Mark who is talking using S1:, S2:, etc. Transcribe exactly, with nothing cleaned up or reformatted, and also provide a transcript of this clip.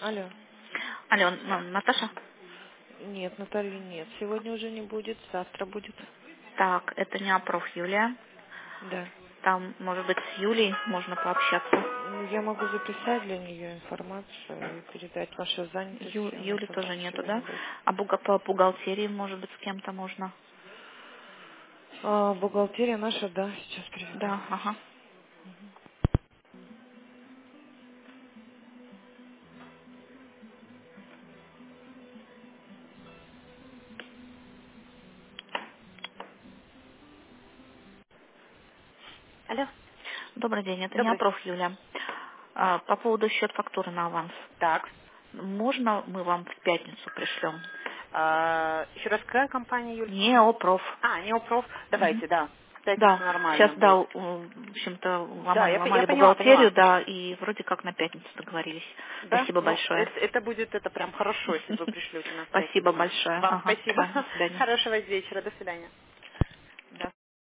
S1: Алло.
S2: Алло, Н- Наташа?
S1: Нет, Натальи нет. Сегодня уже не будет, завтра будет.
S2: Так, это не Опров Юлия.
S1: Да.
S2: Там, может быть, с Юлей можно пообщаться.
S1: Ну, я могу записать для нее информацию и передать вашу занятость,
S2: Ю-
S1: и она
S2: Юли
S1: тогда
S2: тоже нету, да?
S1: сегодня будет.
S2: А буга- по бухгалтерии, может быть, с кем-то можно?
S1: А, бухгалтерия наша, да, сейчас приведу.
S2: Да, ага.
S3: Алло,
S2: Добрый день, это не
S3: добрый.
S2: Опров Юлия. А, по поводу счет фактуры на аванс.
S3: Так,
S2: Можно мы вам в пятницу пришлем?
S3: а, еще раз, какая компания, Юль?
S2: Не Опров.
S3: А, Неопроф.
S2: Мгм.
S3: Давайте, да. В пятницу
S2: Да, сейчас,
S3: нормально
S2: да,
S3: будет.
S2: у- в общем-то,
S3: Да,
S2: ломали,
S3: я, п- я
S2: ломали
S3: поняла,
S2: бухгалтерию,
S3: поняла.
S2: да, и вроде как на пятницу договорились.
S3: Да,
S2: Спасибо
S3: ну,
S2: большое.
S3: это, это будет это прям хорошо, если вы пришлете нас в
S2: Спасибо
S3: пятницу.
S2: большое.
S3: Вам
S2: Ага,
S3: спасибо.
S2: да, до свидания.
S3: Хорошего вечера, до свидания.